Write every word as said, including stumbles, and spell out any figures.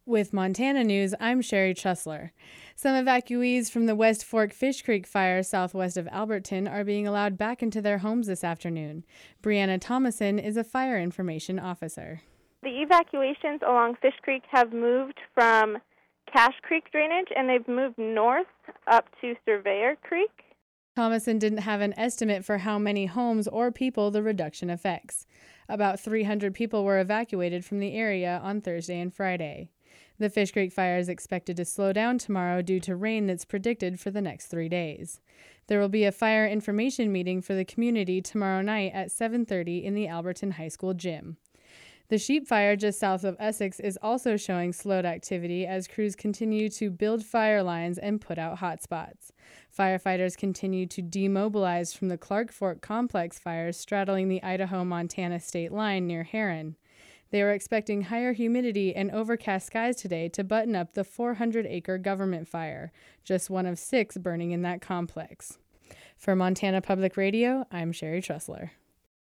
With Montana News, I'm Sherry Trussler. Some evacuees from the West Fork Fish Creek fire southwest of Alberton are being allowed back into their homes this afternoon. Brianna Thomason is a fire information officer. The evacuations along Fish Creek have moved from Cache Creek drainage, and they've moved north up to Surveyor Creek. Thomason didn't have an estimate for how many homes or people the reduction affects. About three hundred people were evacuated from the area on Thursday and Friday. The Fish Creek fire is expected to slow down tomorrow due to rain that's predicted for the next three days. There will be a fire information meeting for the community tomorrow night at seven thirty in the Alberton High School gym. The sheep fire just south of Essex is also showing slowed activity as crews continue to build fire lines and put out hotspots. Firefighters continue to demobilize from the Clark Fork complex fires straddling the Idaho-Montana state line near Heron. They are expecting higher humidity and overcast skies today to button up the four hundred acre government fire, just one of six burning in that complex. For Montana Public Radio, I'm Sherry Trussler.